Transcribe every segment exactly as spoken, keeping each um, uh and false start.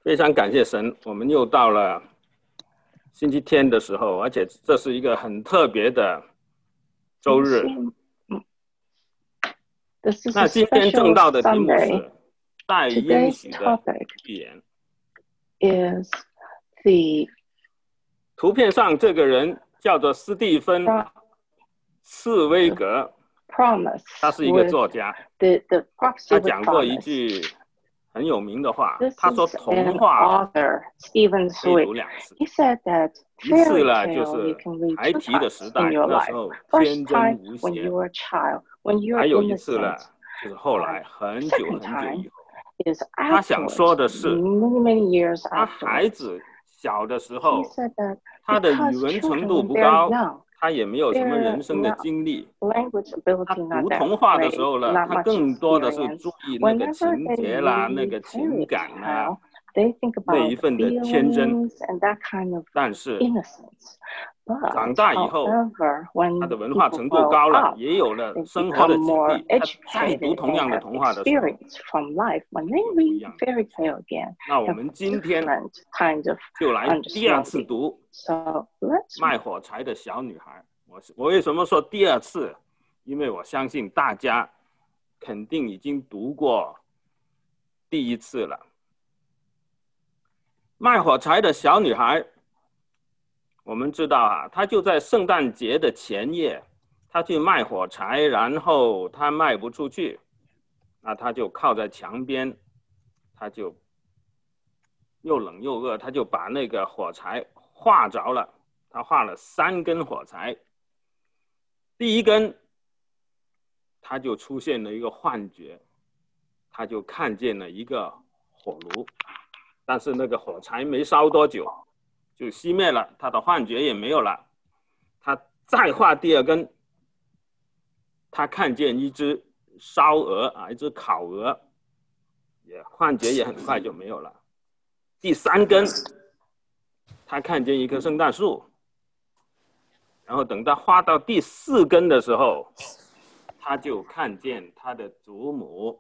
非常感谢神，我们又到了星期天的时候，而且这是一个很特别的周日。那今天正道的题目是带应许的预言。 is the 图片上这个人叫做斯蒂芬·茨威格， promise 他是一个作家。 the, the 他讲过一句很有名的话， This 他说 is 童话 an author, Stephen 可以 Sweet. 读两次， He said that 一次 fairy 呢就 tale you 是 can read 孩 two 提的 times 时代， in your 那 life. 时候 First 天真 time 无 when 邪， you were a child, when you 还 are 有一次呢 innocent. 就是后来很久 Second 很久 time 以后， is 他想 afterwards, 说的是 many, many years 他孩 afterwards. 子小的时 He 候， said that 他的语 because 文程 children 度 when 不 they're 高， young, 他也没有什么 their 人生的 not 经历， language 他 ability not 读 that 童话的 great, 时候呢， not 他 much 更多的是 experience. 注意那个 Whenever 情 they 节啦， 那 read 个 fairy 情感啦， tale, they think 那 about 一份的天真。 feelings and that kind of 但是 innocence. 长 But 大以后， however, 他 when 的文化 people 程度 grow 高了， up, 也有了 they 生活的 become 经 more 历， 他再 educated 读同 and 样的 have 童话的时候， experience from life. When they 就不一 read 样。 fairy tale again, 那我 have 们今天 different kind of 就来第二次 understanding. 读 So let's 卖火柴的小女孩。 我, 我为什么说第二次？因为我相信大家肯定已经读过第一次了。卖火柴的小女孩，我们知道啊，她就在圣诞节的前夜，她去卖火柴，然后她卖不出去，那她就靠在墙边，她就又冷又饿，她就把那个火柴画着了。她画了三根火柴，第一根，她就出现了一个幻觉，她就看见了一个火炉，但是那个火柴没烧多久就熄灭了，她的幻觉也没有了。她再画第二根，她看见一只烧鹅啊，一只烤鹅，也幻觉也很快就没有了。第三根，她看见一棵圣诞树。然后等到画到第四根的时候，他就看见他的祖母。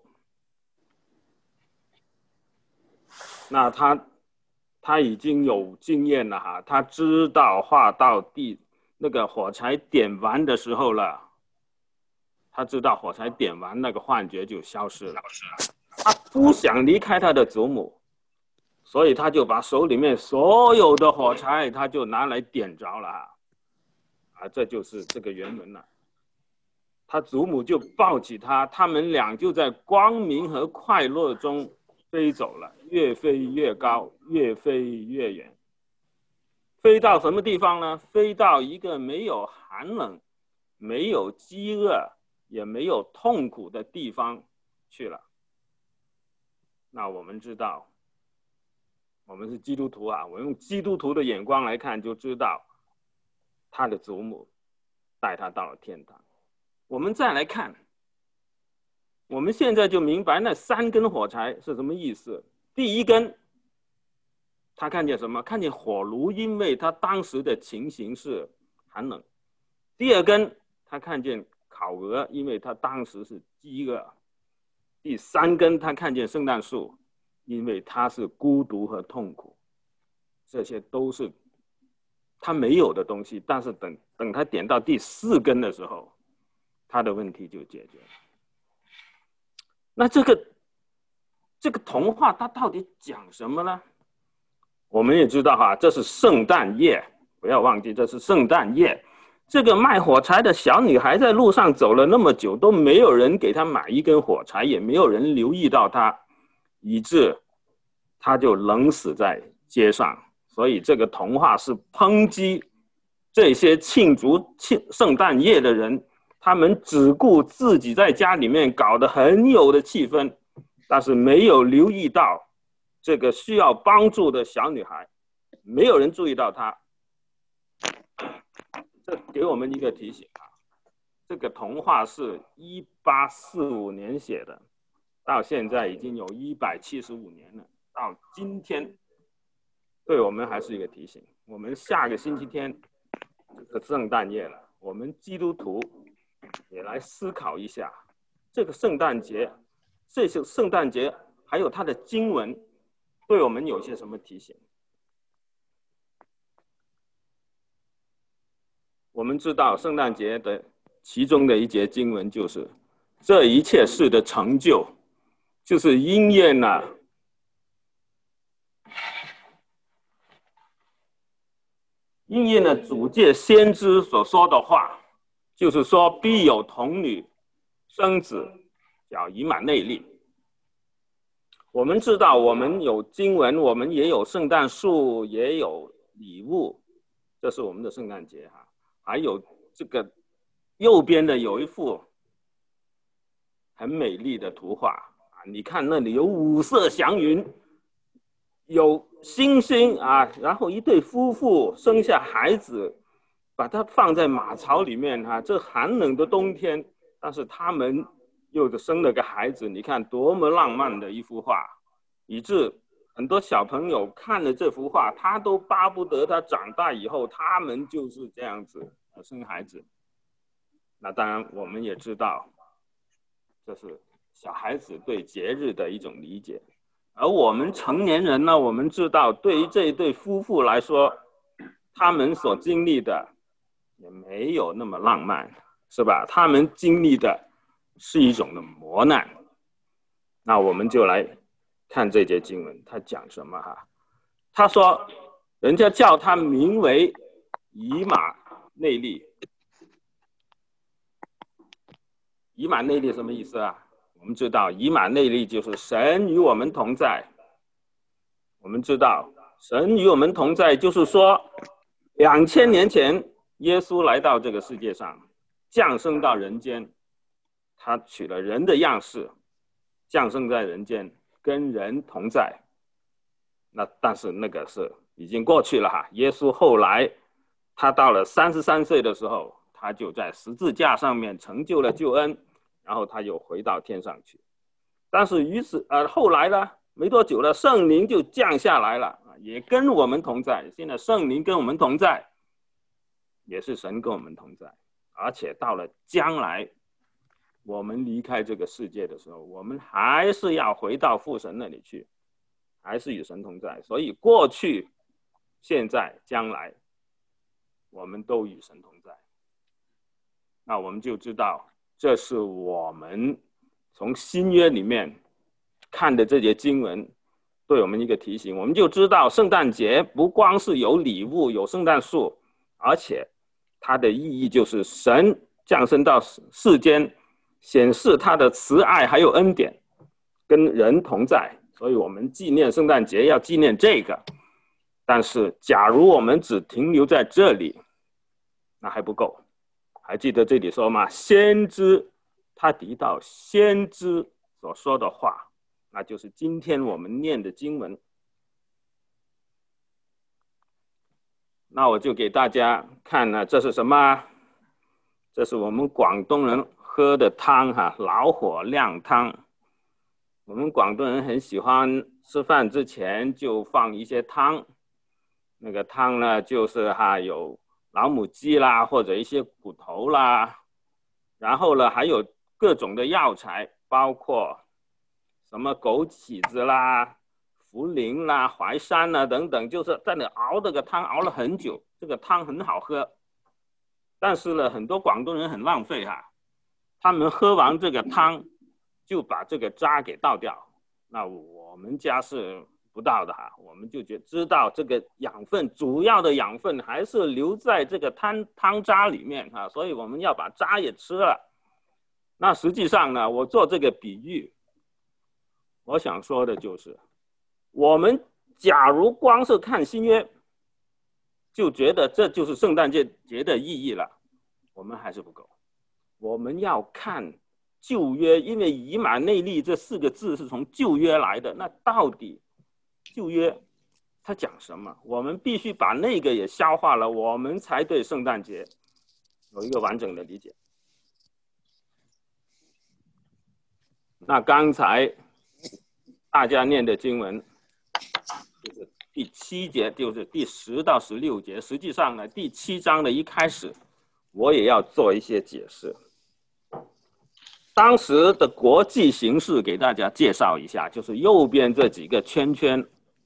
那他他已经有经验了哈，他知道画到第那个火柴点完的时候了，他知道火柴点完那个幻觉就消失了。他不想离开他的祖母，所以他就把手里面所有的火柴他就拿来点着了哈。啊，这就是这个原文了。他祖母就抱起他，他们俩就在光明和快乐中飞走了，越飞越高，越飞越远。飞到什么地方呢？飞到一个没有寒冷、没有饥饿、也没有痛苦的地方去了。那我们知道，我们是基督徒啊，我用基督徒的眼光来看，就知道他的祖母带他到了天堂。我们再来看，我们现在就明白那三根火柴是什么意思。第一根，他看见什么？看见火炉，因为他当时的情形是寒冷。第二根，他看见烤鹅，因为他当时是饥饿。第三根，他看见圣诞树，因为他是孤独和痛苦。这些都是他没有的东西，但是等等他点到第四根的时候，他的问题就解决了。那这个这个童话它到底讲什么呢？我们也知道哈，这是圣诞夜，不要忘记这是圣诞夜。这个卖火柴的小女孩在路上走了那么久，都没有人给她买一根火柴，也没有人留意到她，以致她就冷死在街上。所以这个童话是抨击这些庆祝庆圣诞夜的人，他们只顾自己在家里面搞得很有的气氛，但是没有留意到这个需要帮助的小女孩，没有人注意到她。这给我们一个提醒啊，这个童话是一八四五年写的，到现在已经有一百七十五年了，到今天对我们还是一个提醒。我们下个星期天就是圣诞夜了，我们基督徒也来思考一下这个圣诞节，这些圣诞节还有它的经文对我们有些什么提醒？我们知道圣诞节的其中的一节经文就是这一切事的成就，就是应验了应验了主借先知所说的话，就是说必有童女生子，叫以马内利。我们知道我们有经文，我们也有圣诞树，也有礼物，这是我们的圣诞节哈。还有这个右边的有一幅很美丽的图画啊，你看那里有五色祥云，有星星啊，然后一对夫妇生下孩子，把它放在马槽里面啊，这寒冷的冬天，但是他们又生了个孩子，你看多么浪漫的一幅画，以致很多小朋友看了这幅画，他都巴不得他长大以后，他们就是这样子生孩子。那当然，我们也知道，这是小孩子对节日的一种理解。而我们成年人呢，我们知道，对于这一对夫妇来说，他们所经历的也没有那么浪漫，是吧？他们经历的是一种的磨难。那我们就来看这节经文，他讲什么哈？他说，人家叫他名为以马内利。以马内利什么意思啊？我们知道以马内利就是神与我们同在。我们知道神与我们同在，就是说两千年前耶稣来到这个世界上，降生到人间，他取了人的样式，降生在人间，跟人同在。那但是那个是已经过去了哈。耶稣后来他到了三十三岁的时候，他就在十字架上面成就了救恩，然后他又回到天上去。但是于此呃后来呢，没多久了，圣灵就降下来了，也跟我们同在。现在圣灵跟我们同在，也是神跟我们同在。而且到了将来，我们离开这个世界的时候，我们还是要回到父神那里去，还是与神同在。所以过去、现在、将来，我们都与神同在。那我们就知道，这是我们从新约里面看的这节经文对我们一个提醒。我们就知道圣诞节不光是有礼物有圣诞树，而且它的意义就是神降生到世间，显示他的慈爱还有恩典，跟人同在。所以我们纪念圣诞节要纪念这个。但是假如我们只停留在这里，那还不够。还记得这里说吗？先知，他提到先知所说的话，那就是今天我们念的经文。那我就给大家看呢，这是什么？这是我们广东人喝的汤哈，老火靓汤。我们广东人很喜欢吃饭之前就放一些汤，那个汤呢，就是哈有老母鸡啦，或者一些骨头啦，然后呢还有各种的药材，包括什么枸杞子啦、茯苓啦、淮山啦等等，就是在那熬这个汤，熬了很久，这个汤很好喝。但是呢，很多广东人很浪费哈，他们喝完这个汤就把这个渣给倒掉。那我们家是不到的哈，我们就觉知道这个养分，主要的养分还是留在这个汤汤渣里面哈，所以我们要把渣也吃了。那实际上呢，我做这个比喻，我想说的就是，我们假如光是看新约，就觉得这就是圣诞节节的意义了，我们还是不够。我们要看旧约，因为以马内利这四个字是从旧约来的，那到底旧约它讲什么？我们必须把那个也消化了，我们才对圣诞节有一个完整的理解。那刚才大家念的经文就是第七节，就是第十到十六节。实际上呢，第七章的一开始，我也要做一些解释。当时的国际形势给大家介绍一下，就是右边这几个圈圈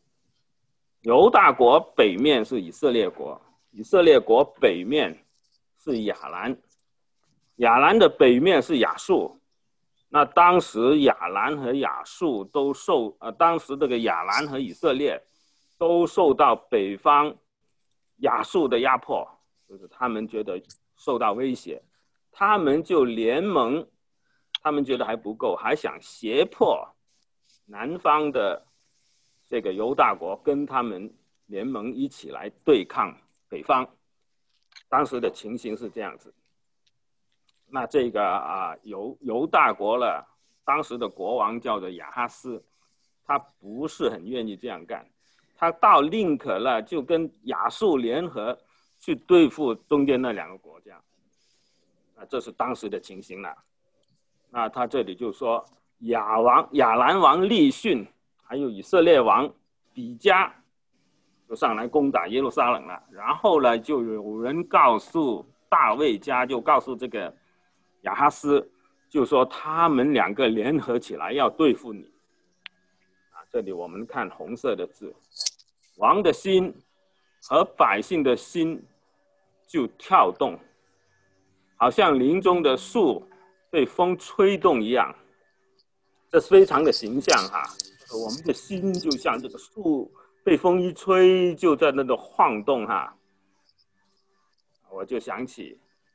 犹大国北面是以色列国，以色列国北面是亚兰，亚兰的北面是亚述。那当时亚兰和亚述都受呃，当时这个亚兰和以色列都受到北方亚述的压迫，就是他们觉得受到威胁，他们就联盟，他们觉得还不够，还想胁迫南方的这个犹大国跟他们联盟一起来对抗北方。当时的情形是这样子。那这个啊犹犹大国了，当时的国王叫做亚哈斯，他不是很愿意这样干，他到宁可了就跟亚述联合去对付中间那两个国家。啊，这是当时的情形了。那他这里就说亚王亚兰王利逊还有以色列王比加就上来攻打耶路撒冷了。然后呢，就有人告诉大卫家，就告诉这个亚哈斯，就说他们两个联合起来要对付你。啊，这里我们看红色的字，王的心和百姓的心就跳动，好像林中的树被风吹动一样，这是非常的形象哈。我们的心就像这个树被风一吹，就在那个晃动哈。我就想起，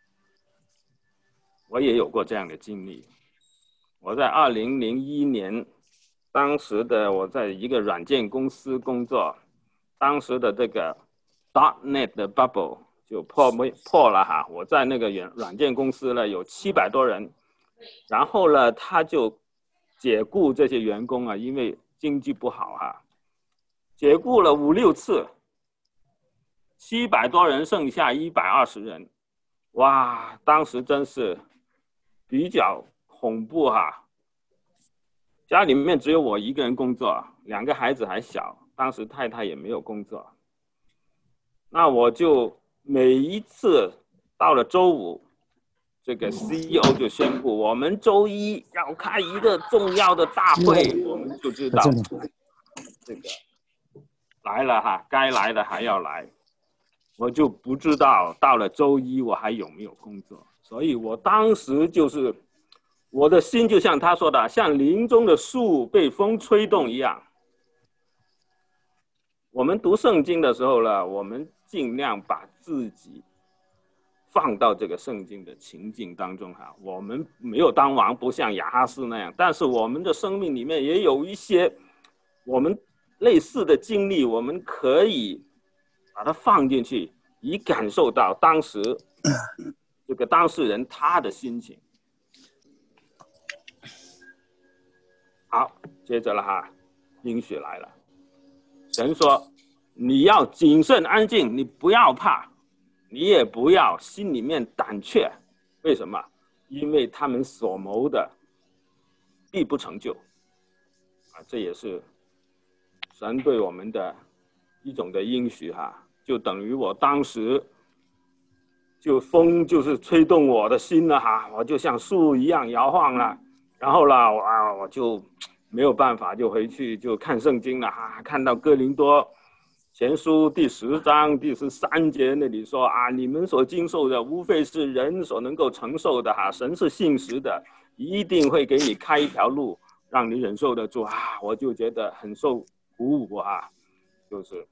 我也有过这样的经历。我在二零零一年，当时的我在一个软件公司工作，当时的这个 dot net 的 bubble 就破破了哈。我在那个软件公司呢有七百多人，然后呢他就解雇这些员工啊，因为经济不好哈，解雇了五六次，七百多人剩下一百二十人，哇，当时真是比较恐怖哈。家里面只有我一个人工作，两个孩子还小，当时太太也没有工作。那我就每一次到了周五，这个 C E O 就宣布我们周一要开一个重要的大会，我们就知道这个来了哈，该来的还要来。我就不知道到了周一我还有没有工作，所以我当时就是我的心就像他说的，像林中的树被风吹动一样。我们读圣经的时候呢，我们尽量把自己放到这个圣经的情境当中哈。我们没有当王，不像亚哈斯那样，但是我们的生命里面也有一些我们类似的经历，我们可以把它放进去，以感受到当时这个当事人他的心情。好，接着了哈，应许来了。神说：“你要谨慎安静，你不要怕，你也不要心里面胆怯。为什么？因为他们所谋的必不成就。”啊，这也是神对我们的一种的应许哈。就等于我当时就风就是吹动我的心了哈，我就像树一样摇晃了。然后呢，我我就没有办法，就回去就看圣经了哈。看到哥林多前书第十章第十三节那里说啊，你们所经受的无非是人所能够承受的哈，神是信实的，一定会给你开一条路，让你忍受得住啊。我就觉得很受鼓舞啊，就是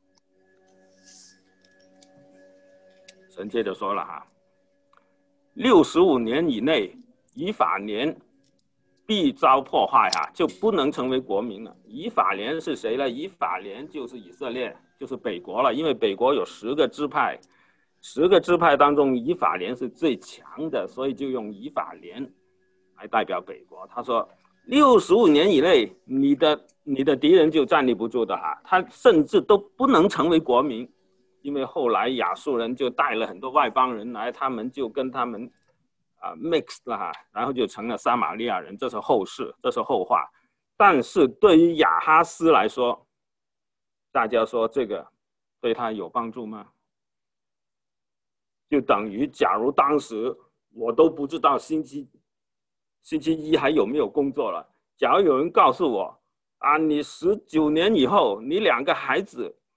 神接着说了哈，六十五年以内，以法莲必遭破坏哈，就不能成为国民了。以法莲是谁呢？以法莲就是以色列，就是北国了。因为北国有十个支派，十个支派当中，以法莲是最强的，所以就用以法莲来代表北国。他说，六十五年以内，你的你的敌人就站立不住的哈，他甚至都不能成为国民。因为后来亚述人就带了很多外邦人来，他们就跟他们啊 mix 了哈，然后就成了撒玛利亚人，这是后事，这是后话。但是对于亚哈斯来说，大家说这个对他有帮助吗？就等于假如当时我都不知道星期星期一还有没有工作了，假如有人告诉我啊，你十九年以后，你两个孩子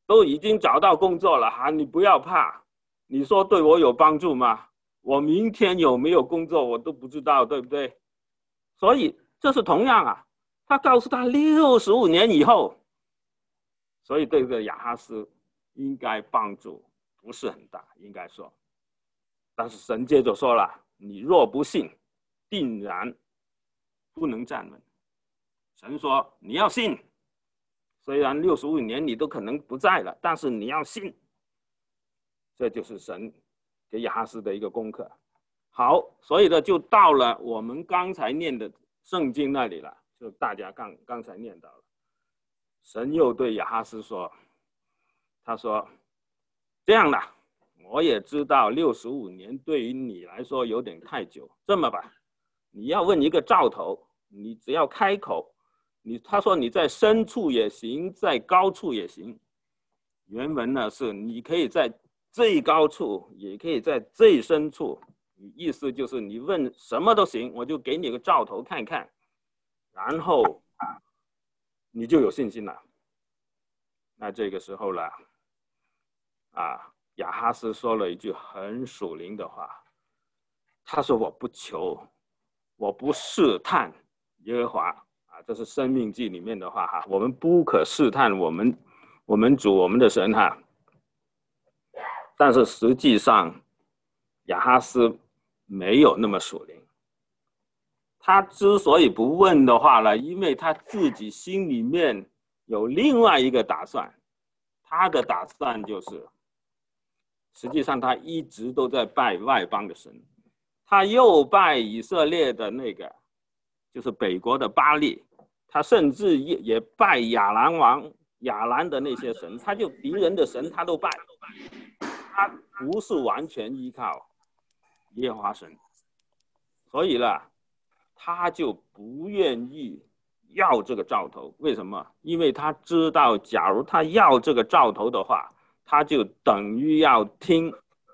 都已经找到工作了哈，你不要怕。你说对我有帮助吗？我明天有没有工作我都不知道，对不对？所以这是同样啊，他告诉他六十五年以后，所以对这个亚哈斯应该帮助不是很大，应该说。但是神接着说了，你若不信，定然不能站稳。神说你要信，虽然六十五年你都可能不在了，但是你要信。这就是神给亚哈斯的一个功课。好，所以呢，就到了我们刚才念的圣经那里了，就大家刚刚才念到了，神又对亚哈斯说，他说这样的，我也知道六十五年对于你来说有点太久，这么吧，你要问一个兆头，你只要开口，你他说你在深处也行，在高处也行。原文呢是你可以在最高处，也可以在最深处，意思就是你问什么都行，我就给你个兆头看看，然后你就有信心了。那这个时候了，啊，亚哈斯说了一句很属灵的话，他说我不求，我不试探耶和华啊，这是生命记里面的话哈，我们不可试探我们我们主我们的神哈。但是实际上亚哈斯没有那么属灵，他之所以不问的话呢，因为他自己心里面有另外一个打算，他的打算就是实际上他一直都在拜外邦的神，他又拜以色列的那个就是北国的巴力，他甚至也拜亚兰王亚兰的那些神，他就敌人的神他都拜，他不是完全依靠耶和华神，所以呢，他就不愿意要这个兆头。为什么？因为他知道，假如他要这个兆头的话，他就等于要听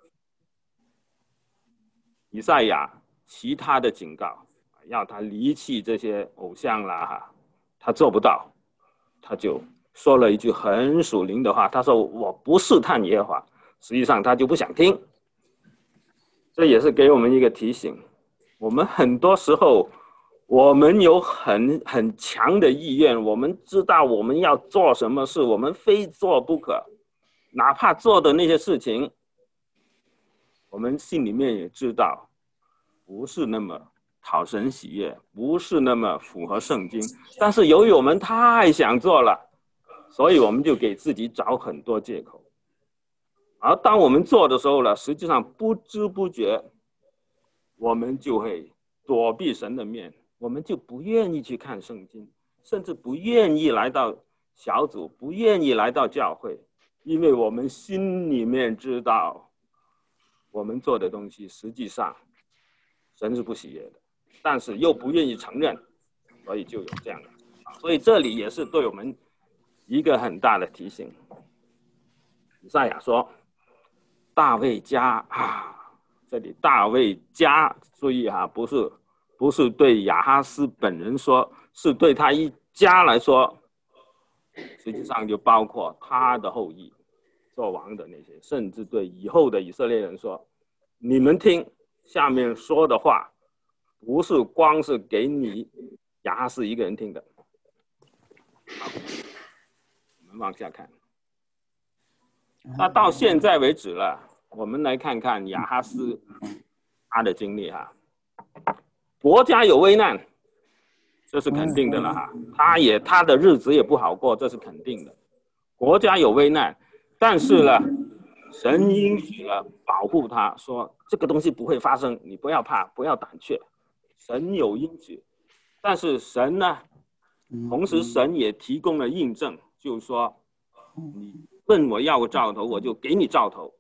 以赛亚其他的警告，要他离弃这些偶像啦哈，他做不到，他就说了一句很属灵的话，他说我不试探耶和华，实际上他就不想听。这也是给我们一个提醒，我们很多时候我们有很很强的意愿，我们知道我们要做什么事，我们非做不可，哪怕做的那些事情我们心里面也知道不是那么讨神喜悦，不是那么符合圣经，但是由于我们太想做了，所以我们就给自己找很多借口。而当我们做的时候呢，实际上不知不觉我们就会躲避神的面，我们就不愿意去看圣经，甚至不愿意来到小组，不愿意来到教会，因为我们心里面知道我们做的东西实际上神是不喜悦的，但是又不愿意承认，所以就有这样的。所以这里也是对我们一个很大的提醒。以赛亚说大卫家啊，这里大卫家，注意哈，不是不是对亚哈斯本人说，是对他一家来说，实际上就包括他的后裔做王的那些，甚至对以后的以色列人说，你们听下面说的话，不是光是给你亚哈斯一个人听的。好，我们往下看。那到现在为止了，我们来看看亚哈斯他的经历哈。国家有危难，这是肯定的了哈。他也他的日子也不好过，这是肯定的。国家有危难，但是呢，神应许了保护他，说这个东西不会发生，你不要怕，不要胆怯。神有应许，但是神呢，同时神也提供了印证，就是说你问我要个兆头，我就给你兆头。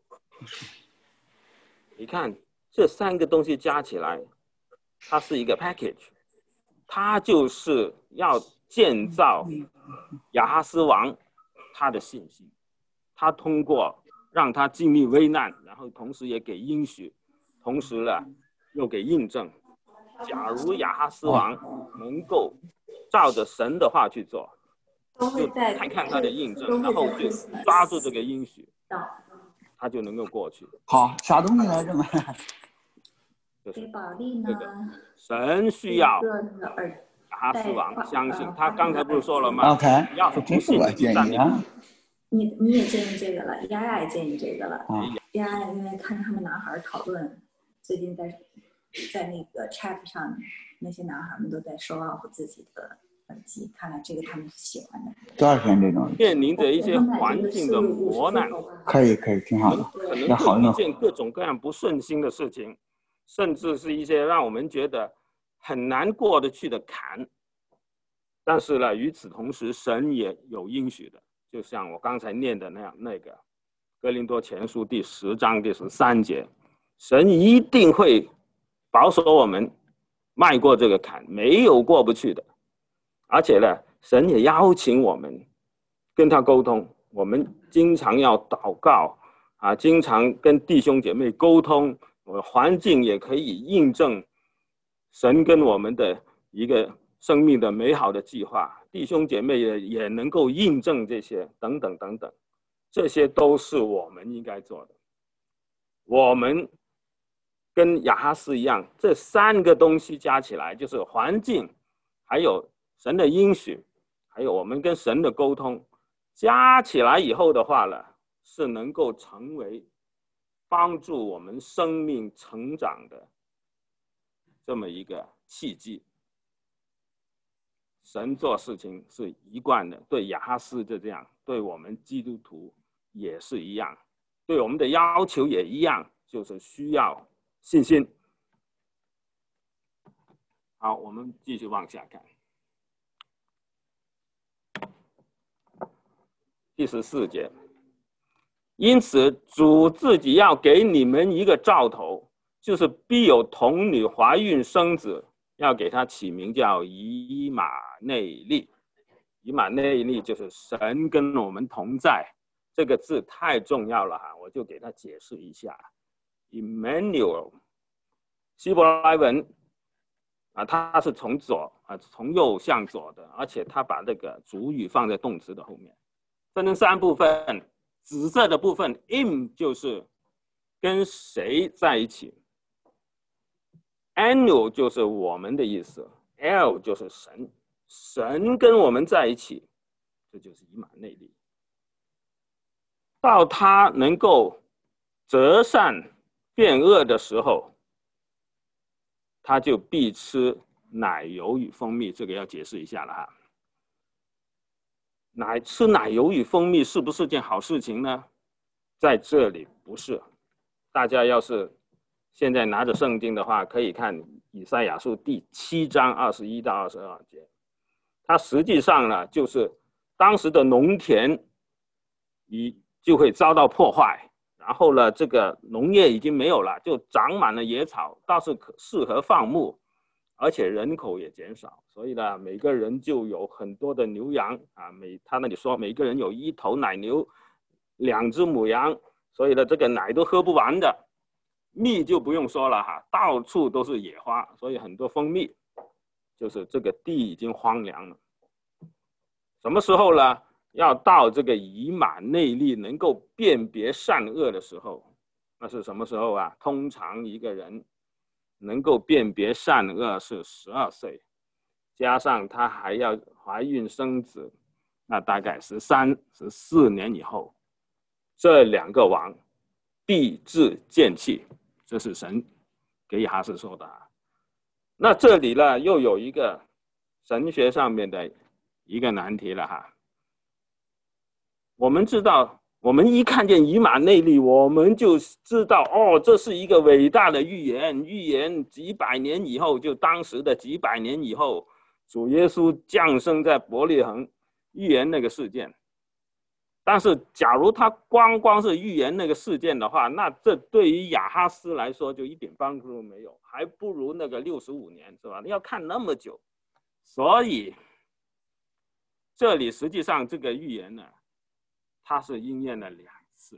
你看这三个东西加起来，它是一个 package， 它就是要建造亚哈斯王他的信心，他通过让他经历危难，然后同时也给应许，同时呢又给印证。假如亚哈斯王能够照着神的话去做， 都会在看看他的印证， 都然后就会在抓住这个应许， 到他就能够过去。 好，啥东西来着嘛？ 就是给保利呢这个神需要一个那个耳亚哈斯王相信呃他刚才不是说了吗？ OK， 你要是不这是我信你就建议啊。 站立不住。 你你也建议这个了，丫丫也建议这个了。 啊丫丫因为看他们男孩讨论，最近在在那个 chat 上，那些男孩们都在 show off 自己的耳机，看来这个他们是喜欢的。 多少钱这种？ 面临着一些环境的磨难， 可以可以，挺好的。 可能会遇见各种各样不顺心的事情，甚至是一些让我们觉得很难过得去的坎。但是呢，与此同时，神也有应许的，就像我刚才念的那样，那个哥林多前书第十章第十三节，神一定会保守我们迈过这个坎，没有过不去的。而且呢，神也邀请我们跟他沟通，我们经常要祷告啊，经常跟弟兄姐妹沟通，环境也可以印证神跟我们的一个生命的美好的计划，弟兄姐妹也也能够印证这些等等等等，这些都是我们应该做的。我们跟亚哈斯一样，这三个东西加起来就是环境，还有神的应许，还有我们跟神的沟通，加起来以后的话呢，是能够成为帮助我们生命成长的这么一个契机。神做事情是一贯的，对亚哈斯就这样，对我们基督徒也是一样，对我们的要求也一样，就是需要信心。好，我们继续往下看。第十四节，因此主自己要给你们一个兆头，就是必有童女怀孕生子，要给他起名叫以马内利。以马内利就是神跟我们同在，这个字太重要了哈，我就给他解释一下。Emmanuel， 希伯来文啊，它是从左啊，从右向左的，而且它把这个主语放在动词的后面，分成三部分。紫色的部分 im 就是跟谁在一起， annual 就是我们的意思， l 就是神，神跟我们在一起，这就是以马内利。到他能够择善变恶的时候，他就必吃奶油与蜂蜜，这个要解释一下了哈。奶吃奶油与蜂蜜是不是件好事情呢？在这里不是。大家要是现在拿着圣经的话，可以看以赛亚书第七章二十一到二十二节。它实际上呢，就是当时的农田已就会遭到破坏，然后呢，这个农业已经没有了，就长满了野草，倒是适合放牧，而且人口也减少，所以呢，每个人就有很多的牛羊啊，每他那里说每个人有一头奶牛，两只母羊，所以呢，这个奶都喝不完的，蜜就不用说了哈，到处都是野花，所以很多蜂蜜，就是这个地已经荒凉了。什么时候呢？要到这个以马内利能够辨别善恶的时候，那是什么时候啊？通常一个人能够辨别善恶是十二岁，加上他还要怀孕生子，那大概十三、十四年以后，这两个王必致见弃，这是神给亚哈斯说的啊。那这里呢，又有一个神学上面的一个难题了哈。我们知道，我们一看见以马内利，我们就知道哦，这是一个伟大的预言，预言几百年以后，就当时的几百年以后，主耶稣降生在伯利恒，预言那个事件。但是，假如他光光是预言那个事件的话，那这对于亚哈斯来说就一点帮助都没有，还不如那个六十五年，是吧？要看那么久，所以这里实际上这个预言呢，它是应验了两次。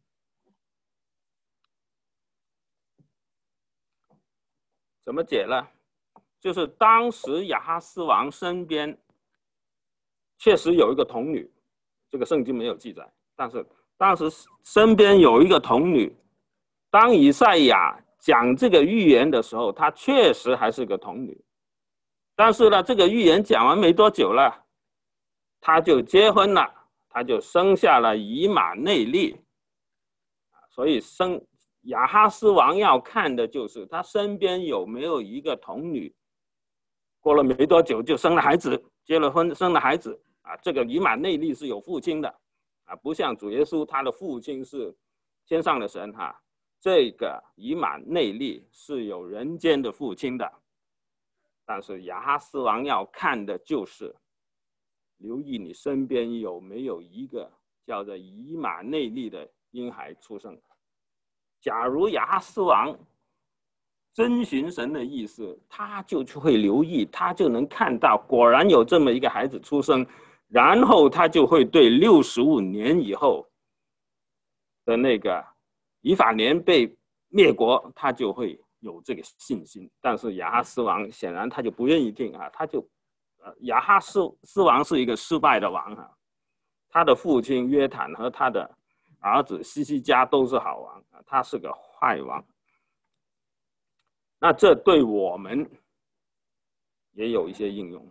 怎么解呢？就是当时亚哈斯王身边确实有一个童女，这个圣经没有记载，但是当时身边有一个童女，当以赛亚讲这个预言的时候，她确实还是个童女。但是呢，这个预言讲完没多久了，她就结婚了，她就生下了以马内利。所以生亚哈斯王要看的就是他身边有没有一个童女，过了没多久就生了孩子，结了婚生了孩子啊。这个以马内利是有父亲的啊，不像主耶稣他的父亲是天上的神哈、啊，这个以马内利是有人间的父亲的。但是亚哈斯王要看的就是留意你身边有没有一个叫做以马内利的婴孩出生。假如亚哈斯王遵循神的意思，他就会留意，他就能看到果然有这么一个孩子出生，然后他就会对六十五年以后的那个以法莲被灭国，他就会有这个信心。但是亚哈斯王显然他就不愿意听啊，他就呃亚哈斯斯王是一个失败的王啊，他的父亲约坦和他的儿子西西家都是好王，他是个坏王。那这对我们也有一些应用。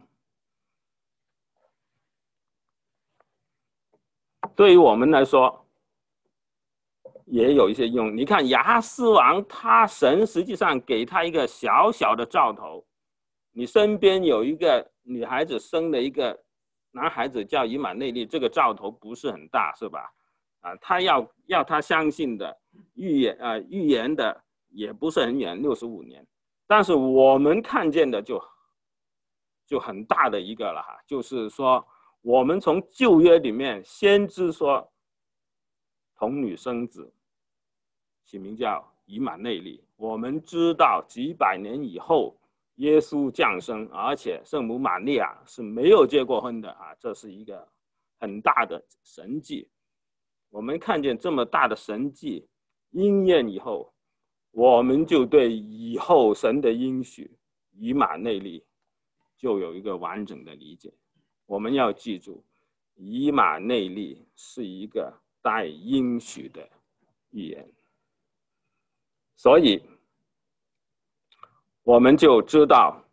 对于我们来说，也有一些应用。你看亚哈斯王，他神实际上给他一个小小的兆头，你身边有一个女孩子生了一个男孩子叫以马内利，这个兆头不是很大，是吧？啊，他要要他相信的预言啊、呃，预言的也不是很远，六十五年。但是我们看见的就就很大的一个了哈，就是说我们从旧约里面先知说童女生子，起名叫以马内利。我们知道几百年以后耶稣降生，而且圣母玛利亚是没有结过婚的啊，这是一个很大的神迹。我们看见这么大的神迹应验以后，我们就对以后神的应许以马内利就有一个完整的理解。我们要记住，以马内利是一个带应许的预言，所以我们就知道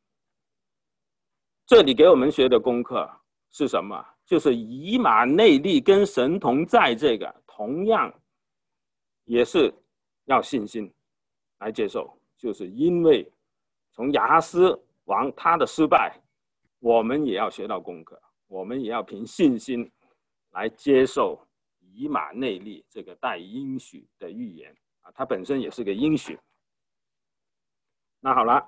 这里给我们学的功课是什么，就是以马内利跟神同在，这个同样也是要信心来接受。就是因为从亚哈斯王他的失败，我们也要学到功课，我们也要凭信心来接受以马内利这个带应许的预言啊，它本身也是个应许。那好了，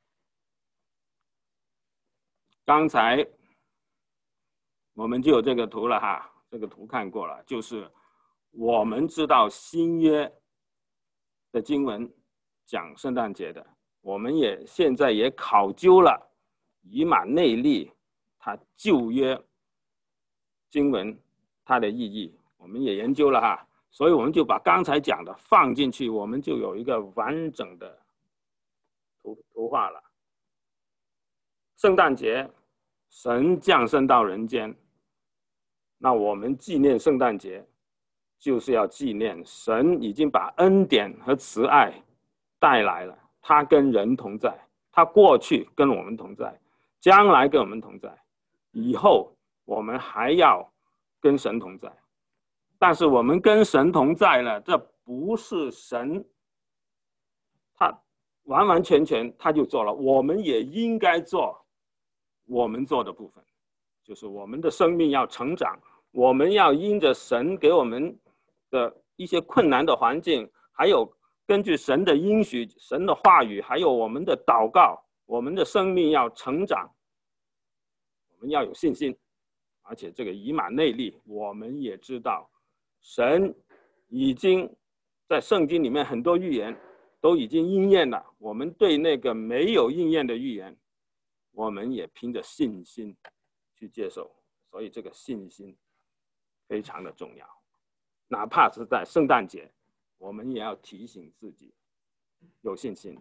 刚才我们就有这个图了哈，这个图看过了，就是我们知道新约的经文讲圣诞节的，我们也现在也考究了以马内利它旧约经文它的意义，我们也研究了哈，所以我们就把刚才讲的放进去，我们就有一个完整的图图画了。圣诞节神降生到人间，那我们纪念圣诞节就是要纪念神已经把恩典和慈爱带来了，他跟人同在，他过去跟我们同在，将来跟我们同在，以后我们还要跟神同在。但是我们跟神同在了，这不是神他完完全全他就做了，我们也应该做我们做的部分，就是我们的生命要成长，我们要因着神给我们的一些困难的环境，还有根据神的应许、神的话语，还有我们的祷告，我们的生命要成长，我们要有信心。而且这个以马内利，我们也知道神已经在圣经里面很多预言都已经应验了，我们对那个没有应验的预言，我们也凭着信心去接受。所以这个信心非常的重要，哪怕是在圣诞节，我们也要提醒自己有信心。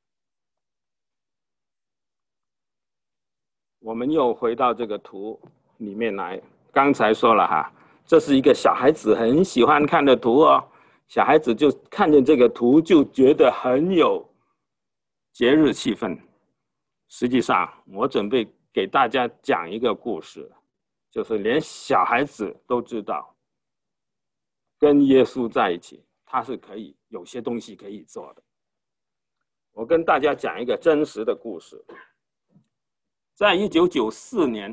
我们又回到这个图， 里面来。刚才说了哈，这是一个小孩子很喜欢看的图哦，小孩子就看见这个图就觉得很有节日气氛。实际上，我准备给大家讲一个故事，就是连小孩子都知道，跟耶稣在一起，他是可以有些东西可以做的。我跟大家讲一个真实的故事，在一九九四年。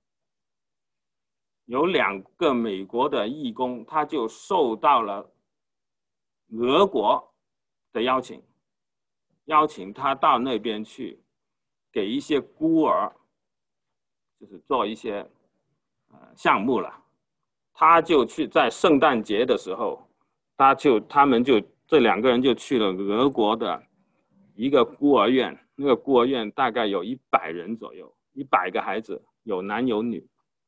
有两个美国的义工，他就受到了俄国的邀请，邀请他到那边去，给一些孤儿，就是做一些呃项目了。他就去在圣诞节的时候，他就他们就这两个人就去了俄国的一个孤儿院，那个孤儿院大概有一百人左右，一百个孩子，有男有女。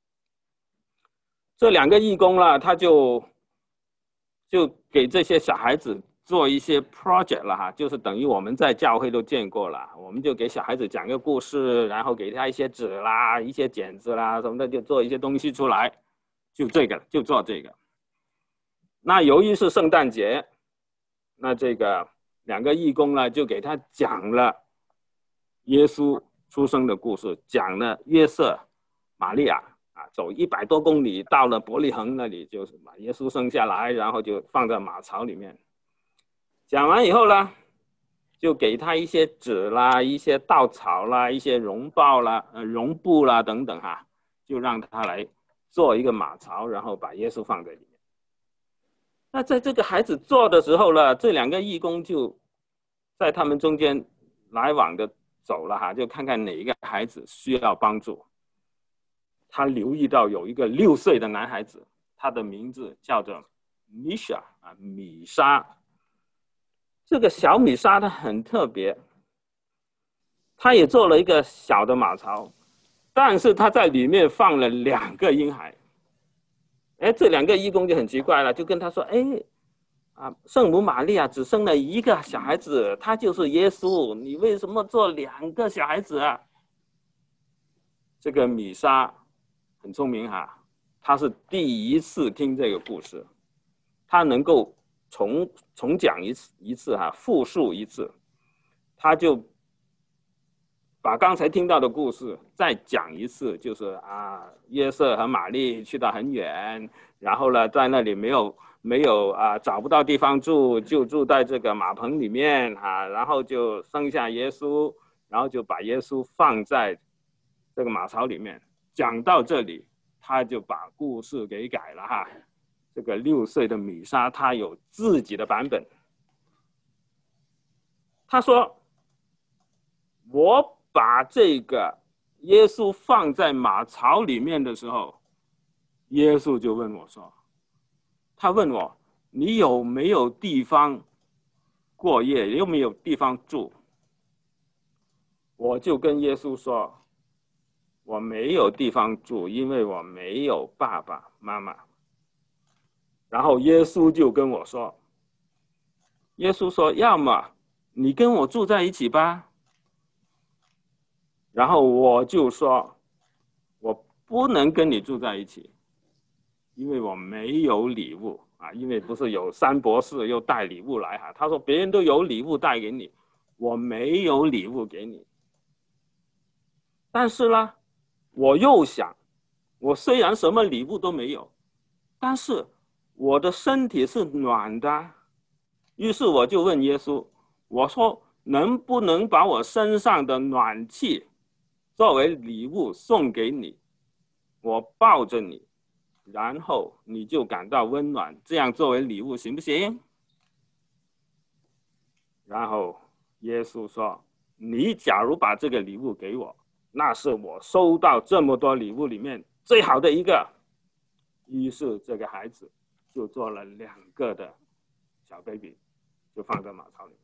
这两个义工了，他就就给这些小孩子做一些 project 了哈，就是等于我们在教会都见过了，我们就给小孩子讲个故事，然后给他一些纸啦、一些剪子啦什么的，就做一些东西出来，就这个就做这个。那由于是圣诞节，那这个两个义工呢就给他讲了耶稣出生的故事，讲了约瑟、玛利亚。走一百多公里到了伯利恒那里，就是把耶稣生下来，然后就放在马槽里面。讲完以后呢，就给他一些纸啦、一些稻草啦、一些绒包啦、呃绒布啦等等哈，就让他来做一个马槽，然后把耶稣放在里面。那在这个孩子做的时候呢，这两个义工就在他们中间来往的走了哈，就看看哪一个孩子需要帮助。他留意到有一个六岁的男孩子，他的名字叫做米莎啊，米莎。这个小米莎她很特别，她也做了一个小的马槽，但是她在里面放了两个婴孩。哎，这两个义工就很奇怪了，就跟他说：“哎，啊，圣母玛利亚只生了一个小孩子，他就是耶稣，你为什么做两个小孩子啊？”这个米莎很聪明哈，他是第一次听这个故事，他能够重重讲一次一次哈，复述一次，他就把刚才听到的故事再讲一次，就是啊，约瑟和玛丽去到很远，然后呢，在那里没有没有啊找不到地方住，就住在这个马棚里面啊，然后就生下耶稣，然后就把耶稣放在这个马槽里面。讲到这里，他就把故事给改了哈。这个六岁的米莎，她有自己的版本。他说：“我把这个耶稣放在马槽里面的时候，耶稣就问我说，他问我你有没有地方过夜，有没有地方住？我就跟耶稣说。”我没有地方住，因为我没有爸爸妈妈。然后耶稣就跟我说，耶稣说，要么你跟我住在一起吧。然后我就说，我不能跟你住在一起，因为我没有礼物啊，因为不是有三博士又带礼物来哈，他说别人都有礼物带给你，我没有礼物给你。但是呢，我又想，我虽然什么礼物都没有，但是我的身体是暖的。于是我就问耶稣，我说能不能把我身上的暖气作为礼物送给你，我抱着你，然后你就感到温暖，这样作为礼物行不行？然后耶稣说，你假如把这个礼物给我，那是我收到这么多礼物里面最好的一个。于是这个孩子就做了两个的小 baby， 就放在马槽里面。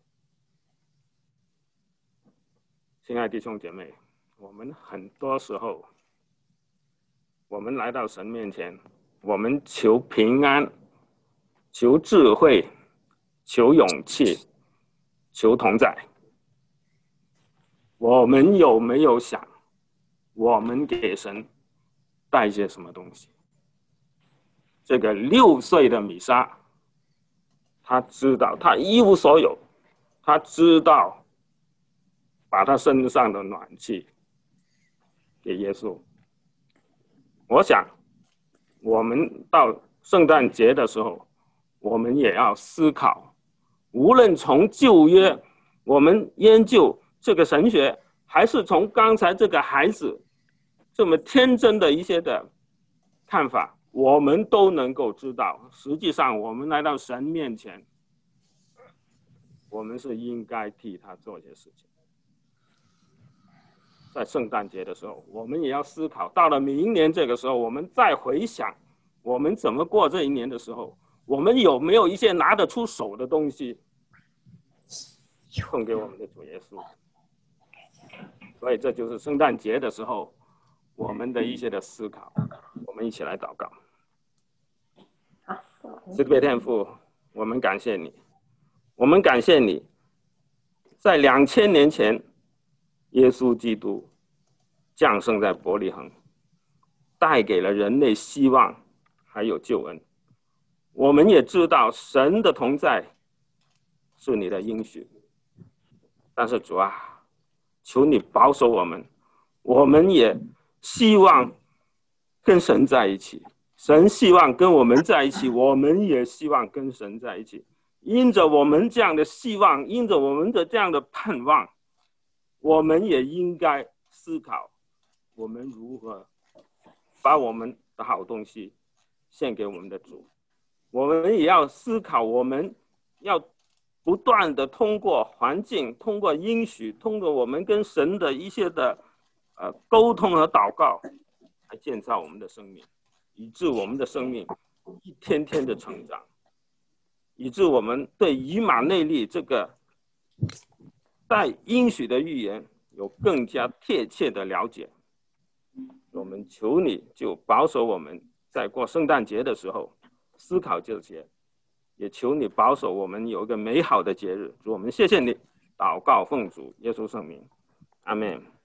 亲爱的弟兄姐妹，我们很多时候，我们来到神面前，我们求平安，求智慧，求勇气，求同在。我们有没有想，我们给神带一些什么东西。这个六岁的米莎，他知道他一无所有，他知道把他身上的暖气给耶稣。我想我们到圣诞节的时候，我们也要思考，无论从旧约我们研究这个神学，还是从刚才这个孩子这么天真的一些的看法，我们都能够知道，实际上我们来到神面前，我们是应该替他做些事情。在圣诞节的时候，我们也要思考，到了明年这个时候，我们再回想我们怎么过这一年的时候，我们有没有一些拿得出手的东西送给我们的主耶稣。所以这就是圣诞节的时候我们的一些的思考。我们一起来祷告。慈悲天父，我们感谢你，我们感谢你在两千年前耶稣基督降生在伯利恒，带给了人类希望还有救恩。我们也知道神的同在是你的应许，但是主啊，求你保守我们，我们也希望跟神在一起，神希望跟我们在一起，我们也希望跟神在一起。因着我们这样的希望，因着我们的这样的盼望，我们也应该思考我们如何把我们的好东西献给我们的主。我们也要思考，我们要不断的通过环境，通过应许，通过我们跟神的一些的呃沟通和祷告，来建造我们的生命，以致我们的生命一天天的成长，以致我们对以马内利这个带应许的预言有更加贴切的了解。我们求你就保守我们在过圣诞节的时候思考这些，也求你保守我们有一个美好的节日。主，我们谢谢你，祷告奉主耶稣圣名，阿们。